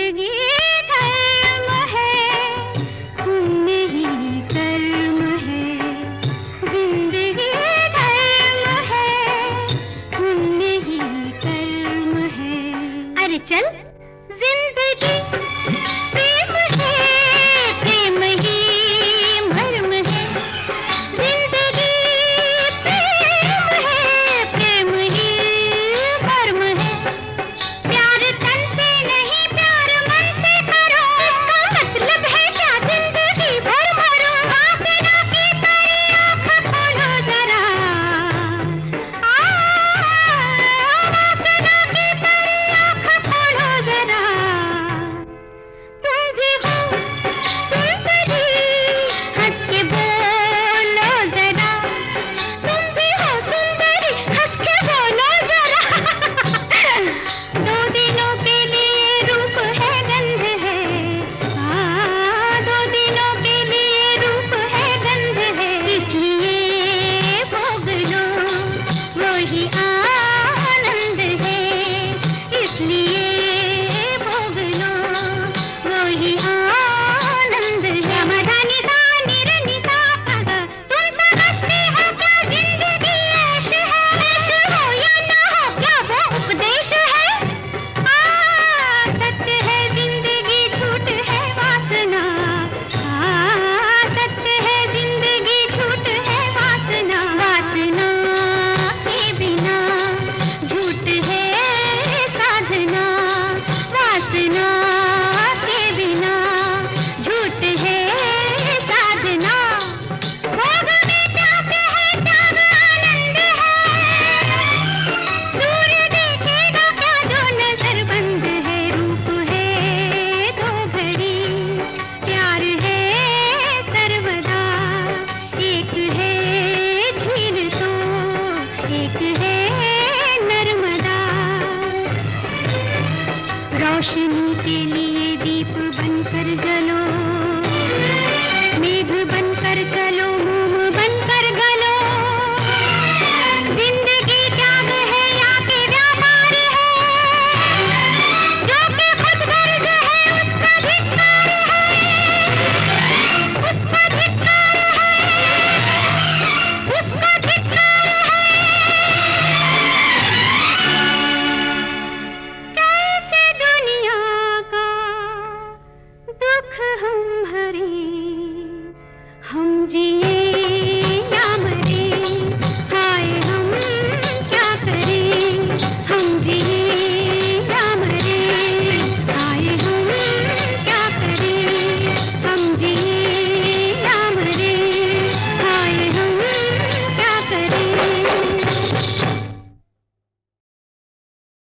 जिंदगी धर्म है, पुण्य ही कर्म है। जिंदगी धर्म है, पुण्य ही कर्म है। अरे चल, जिंदगी प्रेम है, प्रेम ही मर्म है। जिंदगी प्रेम है, प्रेम ही मर्म है। प्यार तन से नहीं, प्यार मन से करो। इसका मतलब है क्या? जिंदगी भर मरो। वासना की परी आँख खोलो जरा। वासना की परी आँख खोलो जरा। तुम भी हो सुंदरी, हंस के बोलो जरा। तुम भी हो सुंदरी, हंस के बोलो जरा। दो दिनों के लिए रूप है, गंध है। दो दिनों के लिए रूप है, गंध है। इसलिए भोग लो, वही आनंद है। इसलिए भोग लो, वही आनंद है। मधानी सा निरनी सा पग, तुम समझते हो क्या जिंदगी ऐश है? ऐश हो या ना हो, क्या वो उपदेश है? सत्य है जिंदगी, झूठ है वासना। सत्य है जिंदगी, झूठ है वासना। वासना के बिना झूठ है साधना। वासना के बिना झूठ है साधना। भोग में प्यास है, त्याग आनंद है। दूर देखेगा क्या जो नजर बंद है? रूप है दो घड़ी, प्यार है सर्वदा। एक है झील तो एक है नर्मदा। रोशनी के लिए दीप